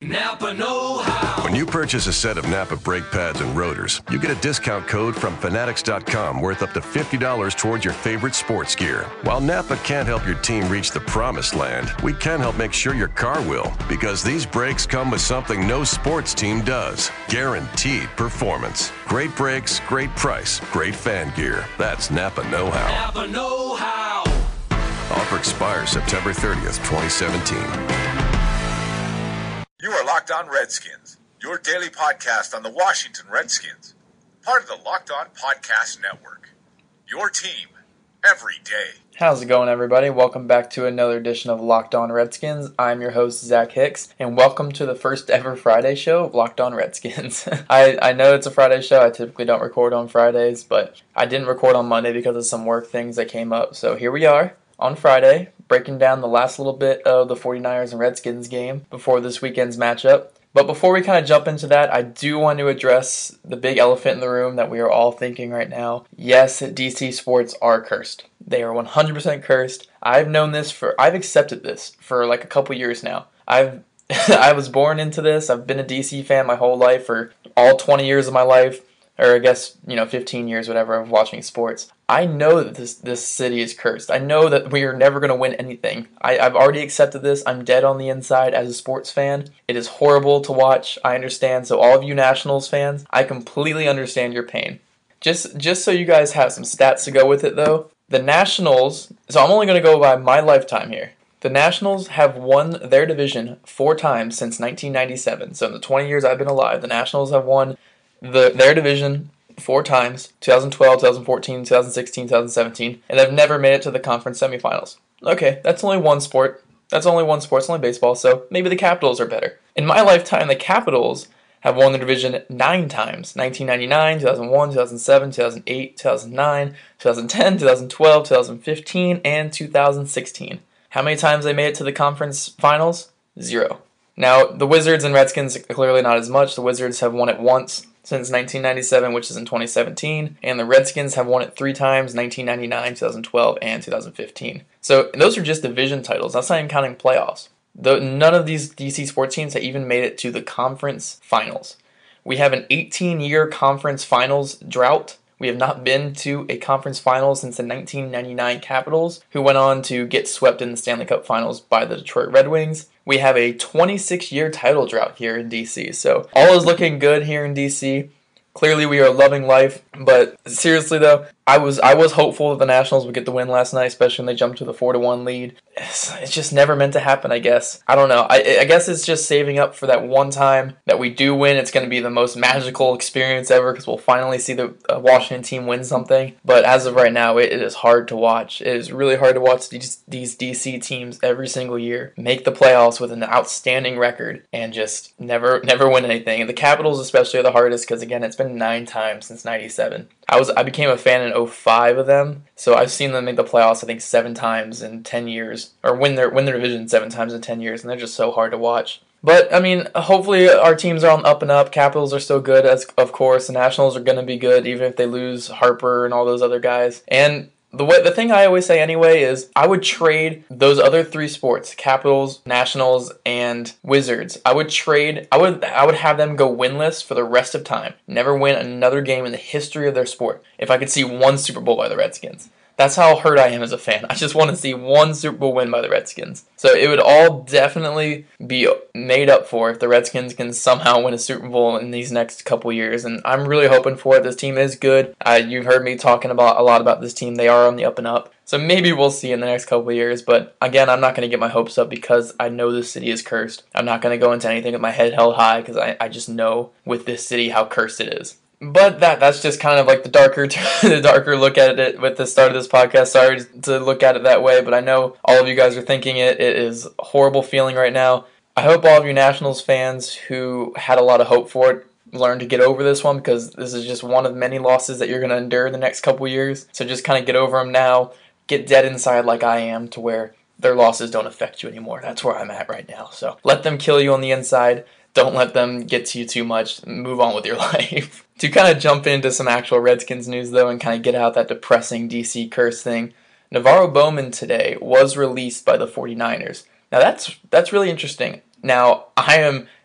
Napa know-how. When you purchase a set of Napa brake pads and rotors, you get a discount code from Fanatics.com worth up to $50 towards your favorite sports gear. While Napa can't help your team reach the promised land, we can help make sure your car will, because these brakes come with something no sports team does: guaranteed performance. Great brakes, great price, great fan gear. That's Napa know-how. Napa know-how. Offer expires September 30th, 2017. You are Locked On Redskins, your daily podcast on the Washington Redskins, part of the Locked On Podcast Network. Your team every day. How's it going, everybody? Welcome back to another edition of Locked On Redskins. I'm your host, Zach Hicks, and welcome to the first ever Friday show of Locked On Redskins. I know it's a Friday show. I typically don't record on Fridays, but I didn't record on Monday because of some work things that came up. So here we are on Friday, breaking down the last little bit of the 49ers and Redskins game before this weekend's matchup. But before we kind of jump into that, I do want to address the big elephant in the room that we are all thinking right now. Yes, DC sports are cursed. They are 100% cursed. I've accepted this for like a couple years now. I was born into this. I've been a DC fan my whole life, for all 20 years of my life, or I guess, 15 years, whatever, of watching sports. I know that this city is cursed. I know that we are never going to win anything. I've already accepted this. I'm dead on the inside as a sports fan. It is horrible to watch. I understand. So all of you Nationals fans, I completely understand your pain. Just so you guys have some stats to go with it, though. The Nationals, so I'm only going to go by my lifetime here. The Nationals have won their division 4 times since 1997. So in the 20 years I've been alive, the Nationals have won their division 4 times: 2012, 2014, 2016, 2017, and they've never made it to the conference semifinals. Okay, that's only one sport. It's only baseball, so maybe the Capitals are better. In my lifetime, the Capitals have won the division 9 times: 1999, 2001, 2007, 2008, 2009, 2010, 2012, 2015, and 2016. How many times they made it to the conference finals? 0. Now, the Wizards and Redskins, clearly not as much. The Wizards have won it once since 1997, which is in 2017, and the Redskins have won it 3 times: 1999, 2012, and 2015. So those are just division titles. That's not even counting playoffs. None of these DC sports teams have even made it to the conference finals. We have an 18-year conference finals drought. We have not been to a conference final since the 1999 Capitals, who went on to get swept in the Stanley Cup Finals by the Detroit Red Wings. We have a 26-year title drought here in DC. So all is looking good here in DC. Clearly, we are loving life. But seriously, though, I was hopeful that the Nationals would get the win last night, especially when they jumped to the 4-1 lead. It's just never meant to happen, I guess. I don't know. I guess it's just saving up for that one time that we do win. It's going to be the most magical experience ever, because we'll finally see the Washington team win something. But as of right now, it is hard to watch. It is really hard to watch these DC teams every single year make the playoffs with an outstanding record and just never win anything. And the Capitals especially are the hardest, because again, it's been 9 times since 97. I became a fan in 05 of them, so I've seen them make the playoffs I think 7 times in 10 years, or win their division 7 times in 10 years, and they're just so hard to watch. But, I mean, hopefully our teams are on the up and up. Capitals are still good, of course. The Nationals are going to be good, even if they lose Harper and all those other guys. And the thing I always say anyway is I would trade those other 3 sports, Capitals, Nationals, and Wizards. I would have them go winless for the rest of time. Never win another game in the history of their sport if I could see 1 Super Bowl by the Redskins. That's how hurt I am as a fan. I just want to see 1 Super Bowl win by the Redskins. So it would all definitely be made up for if the Redskins can somehow win a Super Bowl in these next couple years. And I'm really hoping for it. This team is good. You've heard me talking a lot about this team. They are on the up and up. So maybe we'll see in the next couple of years. But again, I'm not going to get my hopes up because I know this city is cursed. I'm not going to go into anything with my head held high because I just know with this city how cursed it is. But that's just kind of like the darker look at it with the start of this podcast. Sorry to look at it that way, but I know all of you guys are thinking it. It is a horrible feeling right now. I hope all of you Nationals fans who had a lot of hope for it learn to get over this one, because this is just one of many losses that you're going to endure the next couple years. So just kind of get over them now. Get dead inside like I am, to where their losses don't affect you anymore. That's where I'm at right now. So let them kill you on the inside. Don't let them get to you too much. Move on with your life. To kind of jump into some actual Redskins news, though, and kind of get out that depressing DC curse thing, NaVorro Bowman today was released by the 49ers. Now, that's really interesting. Now, I am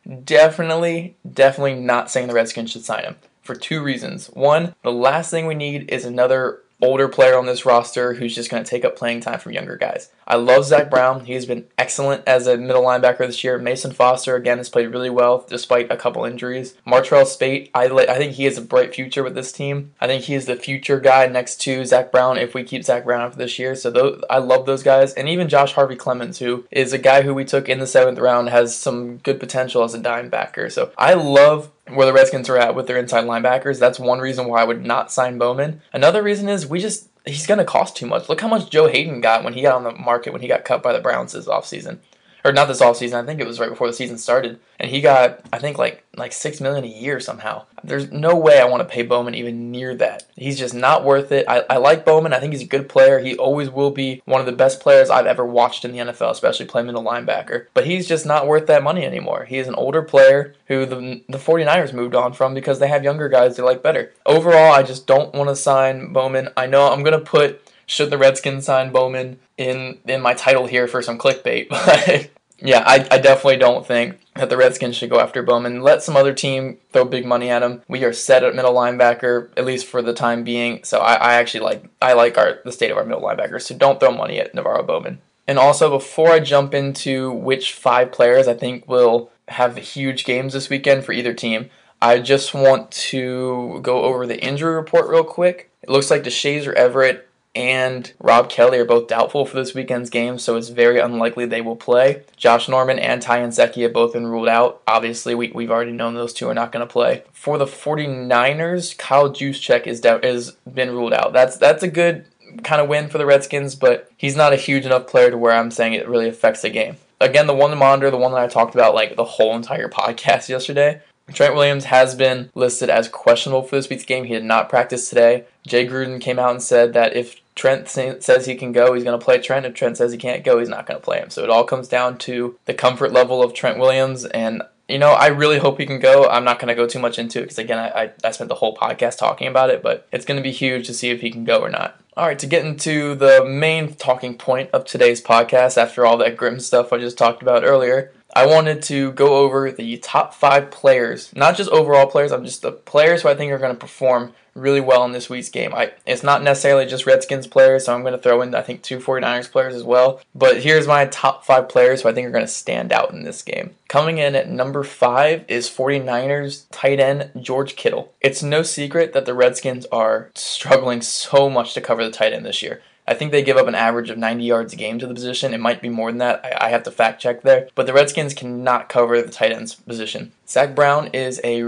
Definitely not saying the Redskins should sign him for two reasons. One, the last thing we need is another older player on this roster who's just going to take up playing time from younger guys. I love Zach Brown. He's been excellent as a middle linebacker this year. Mason Foster, again, has played really well despite a couple injuries. Martrell Spate, I think he has a bright future with this team. I think he is the future guy next to Zach Brown if we keep Zach Brown after this year. So I love those guys. And even Josh Harvey-Clemens, who is a guy who we took in the 7th round, has some good potential as a dime backer. So I love where the Redskins are at with their inside linebackers. That's one reason why I would not sign Bowman. Another reason is he's going to cost too much. Look how much Joe Hayden got when he got on the market, when he got cut by the Browns this offseason. Or not this offseason, I think it was right before the season started. And he got, I think, like $6 million a year somehow. There's no way I want to pay Bowman even near that. He's just not worth it. I like Bowman. I think he's a good player. He always will be one of the best players I've ever watched in the NFL, especially play middle linebacker. But he's just not worth that money anymore. He is an older player who the 49ers moved on from because they have younger guys they like better. Overall, I just don't want to sign Bowman. I know I'm going to put should the Redskins sign Bowman in my title here for some clickbait, but yeah, I definitely don't think that the Redskins should go after Bowman. Let some other team throw big money at him. We are set at middle linebacker, at least for the time being. So I actually like the state of our middle linebackers. So don't throw money at NaVorro Bowman. And also, before I jump into which 5 players I think will have huge games this weekend for either team, I just want to go over the injury report real quick. It looks like DeShazer Everett and Rob Kelly are both doubtful for this weekend's game, so it's very unlikely they will play. Josh Norman and Ty Nsekhe have both been ruled out. Obviously, we've already known those two are not going to play. For the 49ers, Kyle Juszczyk has been ruled out. That's a good kind of win for the Redskins, but he's not a huge enough player to where I'm saying it really affects the game. Again, the one to monitor, the one that I talked about like the whole entire podcast yesterday, Trent Williams has been listed as questionable for this week's game. He did not practice today. Jay Gruden came out and said that if Trent says he can go, he's going to play Trent. If Trent says he can't go, he's not going to play him. So it all comes down to the comfort level of Trent Williams. And, I really hope he can go. I'm not going to go too much into it because, again, I spent the whole podcast talking about it. But it's going to be huge to see if he can go or not. All right, to get into the main talking point of today's podcast, after all that grim stuff I just talked about earlier, I wanted to go over the top 5 players, not just overall players, I'm just the players who I think are going to perform really well in this week's game. It's not necessarily just Redskins players, so I'm going to throw in, I think, 2 49ers players as well. But here's my top 5 players who I think are going to stand out in this game. Coming in at number 5 is 49ers tight end George Kittle. It's no secret that the Redskins are struggling so much to cover the tight end this year. I think they give up an average of 90 yards a game to the position. It might be more than that. I have to fact check there. But the Redskins cannot cover the tight end's position. Zach Brown is a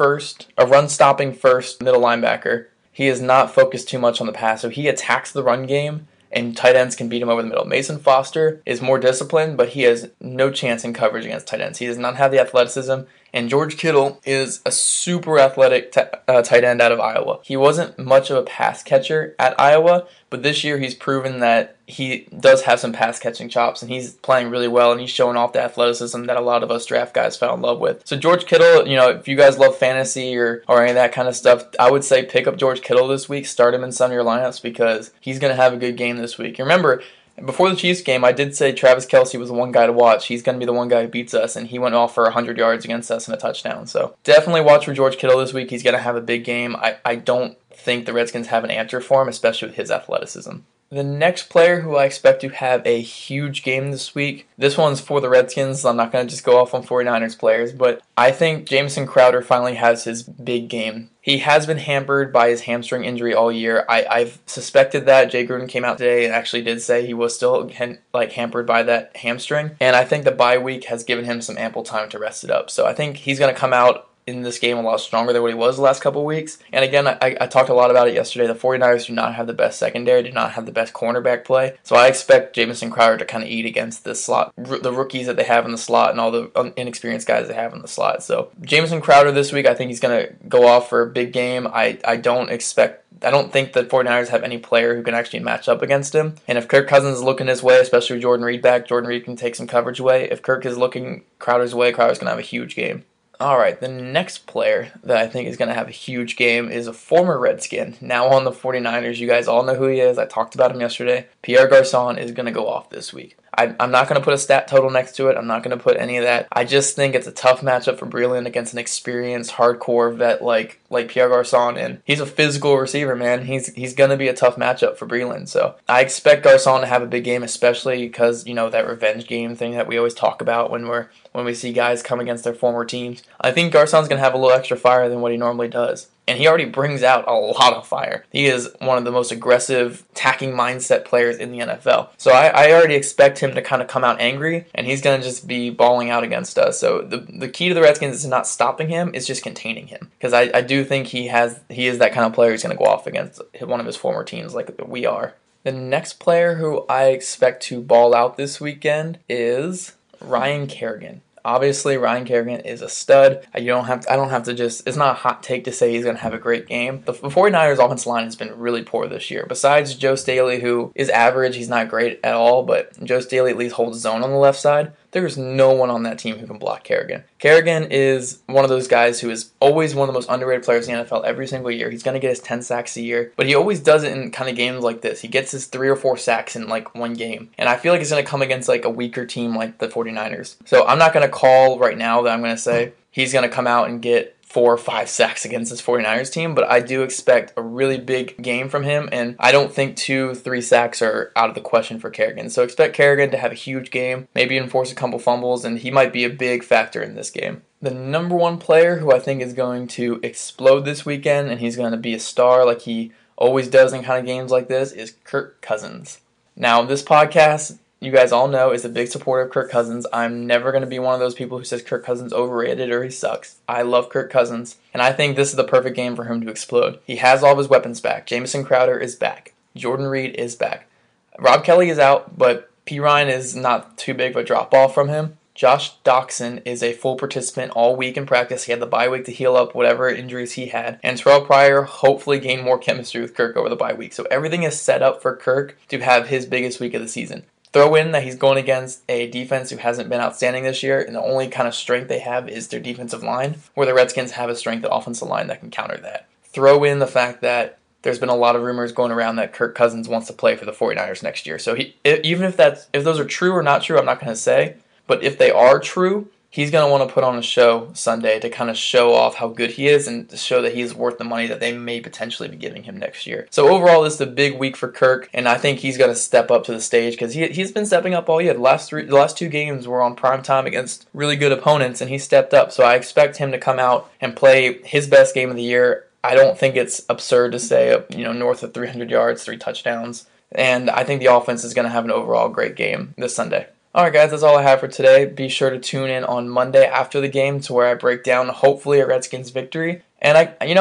run-stopping first middle linebacker. He is not focused too much on the pass, so he attacks the run game, and tight ends can beat him over the middle. Mason Foster is more disciplined, but he has no chance in coverage against tight ends. He does not have the athleticism. And George Kittle is a super athletic tight end out of Iowa. He wasn't much of a pass catcher at Iowa, but this year he's proven that he does have some pass catching chops, and he's playing really well, and he's showing off the athleticism that a lot of us draft guys fell in love with. So George Kittle, if you guys love fantasy or any of that kind of stuff, I would say pick up George Kittle this week, start him in some of your lineups because he's going to have a good game this week. Remember, before the Chiefs game, I did say Travis Kelce was the one guy to watch. He's going to be the one guy who beats us, and he went off for 100 yards against us and a touchdown. So definitely watch for George Kittle this week. He's going to have a big game. I don't think the Redskins have an answer for him, especially with his athleticism. The next player who I expect to have a huge game this week, this one's for the Redskins, so I'm not going to just go off on 49ers players, but I think Jamison Crowder finally has his big game. He has been hampered by his hamstring injury all year. I've suspected that. Jay Gruden came out today and actually did say he was still hampered by that hamstring, and I think the bye week has given him some ample time to rest it up. So I think he's going to come out in this game a lot stronger than what he was the last couple of weeks. And again, I talked a lot about it yesterday. The 49ers do not have the best secondary, do not have the best cornerback play. So I expect Jamison Crowder to kind of eat against the slot, the rookies that they have in the slot and all the inexperienced guys they have in the slot. So Jamison Crowder this week, I think he's going to go off for a big game. I don't think the 49ers have any player who can actually match up against him. And if Kirk Cousins is looking his way, especially with Jordan Reed back, Jordan Reed can take some coverage away. If Kirk is looking Crowder's way, Crowder's going to have a huge game. All right, the next player that I think is going to have a huge game is a former Redskin, now on the 49ers. You guys all know who he is. I talked about him yesterday. Pierre Garçon is going to go off this week. I'm not going to put a stat total next to it. I'm not going to put any of that. I just think it's a tough matchup for Breland against an experienced, hardcore vet like Pierre Garçon, and he's a physical receiver, man. He's going to be a tough matchup for Breland. So I expect Garçon to have a big game, especially because, that revenge game thing that we always talk about when we see guys come against their former teams. I think Garçon's going to have a little extra fire than what he normally does. And he already brings out a lot of fire. He is one of the most aggressive, attacking mindset players in the NFL. So I already expect him to kind of come out angry, and he's going to just be balling out against us. So the key to the Redskins is not stopping him, it's just containing him. Because I do think he is that kind of player who's going to go off against one of his former teams like we are. The next player who I expect to ball out this weekend is Ryan Kerrigan. Obviously, Ryan Kerrigan is a stud. I don't have to it's not a hot take to say he's going to have a great game. The 49ers offensive line has been really poor this year. Besides Joe Staley, who is average, he's not great at all, but Joe Staley at least holds his own on the left side. There's no one on that team who can block Kerrigan. Kerrigan is one of those guys who is always one of the most underrated players in the NFL every single year. He's going to get his 10 sacks a year, but he always does it in kind of games like this. He gets his 3 or 4 sacks in like one game, and I feel like he's going to come against like a weaker team like the 49ers. So I'm not going to call right now that I'm going to say he's going to come out and get 4 or 5 sacks against this 49ers team, but I do expect a really big game from him, and I don't think 2-3 sacks are out of the question for Kerrigan. So expect Kerrigan to have a huge game, maybe enforce a couple fumbles, and he might be a big factor in this game. The number one player who I think is going to explode this weekend, and he's going to be a star like he always does in kind of games like this, is Kirk Cousins. Now, this podcast, you guys all know, is a big supporter of Kirk Cousins. I'm never going to be one of those people who says Kirk Cousins overrated or he sucks. I love Kirk Cousins, and I think this is the perfect game for him to explode. He has all of his weapons back. Jamison Crowder is back. Jordan Reed is back. Rob Kelly is out, but P. Ryan is not too big of a drop-off from him. Josh Doxson is a full participant all week in practice. He had the bye week to heal up whatever injuries he had. And Terrell Pryor hopefully gained more chemistry with Kirk over the bye week. So everything is set up for Kirk to have his biggest week of the season. Throw in that he's going against a defense who hasn't been outstanding this year, and the only kind of strength they have is their defensive line, where the Redskins have a strength at offensive line that can counter that. Throw in the fact that there's been a lot of rumors going around that Kirk Cousins wants to play for the 49ers next year. So even if those are true or not true, I'm not going to say, but if they are true, he's going to want to put on a show Sunday to kind of show off how good he is and to show that he's worth the money that they may potentially be giving him next year. So overall, this is a big week for Kirk, and I think he's going to step up to the stage because he's been stepping up all year. The last 2 games were on prime time against really good opponents, and he stepped up. So I expect him to come out and play his best game of the year. I don't think it's absurd to say, north of 300 yards, 3 touchdowns, and I think the offense is going to have an overall great game this Sunday. Alright guys, that's all I have for today. Be sure to tune in on Monday after the game to where I break down hopefully a Redskins victory. And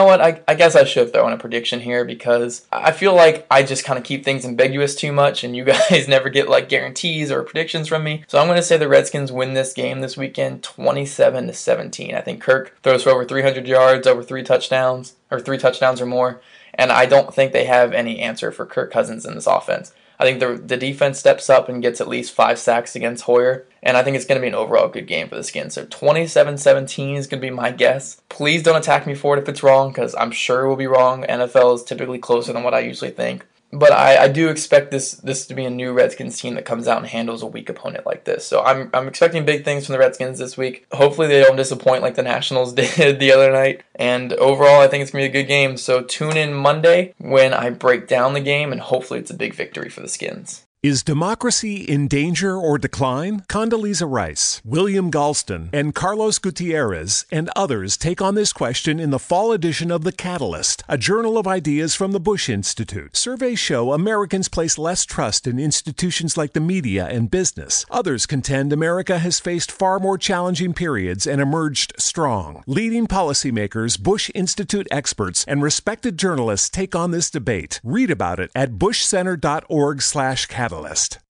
I guess I should throw in a prediction here because I feel like I just kind of keep things ambiguous too much and you guys never get like guarantees or predictions from me. So I'm going to say the Redskins win this game this weekend 27-17. I think Kirk throws for over 300 yards, over 3 touchdowns, or 3 touchdowns or more. And I don't think they have any answer for Kirk Cousins in this offense. I think the defense steps up and gets at least 5 sacks against Hoyer, and I think it's going to be an overall good game for the Skins. So 27-17 is going to be my guess. Please don't attack me for it if it's wrong, because I'm sure it will be wrong. NFL is typically closer than what I usually think. But I do expect this to be a new Redskins team that comes out and handles a weak opponent like this. So I'm expecting big things from the Redskins this week. Hopefully they don't disappoint like the Nationals did the other night. And overall, I think it's going to be a good game. So tune in Monday when I break down the game, and hopefully it's a big victory for the Skins. Is democracy in danger or decline? Condoleezza Rice, William Galston, and Carlos Gutierrez and others take on this question in the fall edition of The Catalyst, a journal of ideas from the Bush Institute. Surveys show Americans place less trust in institutions like the media and business. Others contend America has faced far more challenging periods and emerged strong. Leading policymakers, Bush Institute experts, and respected journalists take on this debate. Read about it at bushcenter.org/catalyst.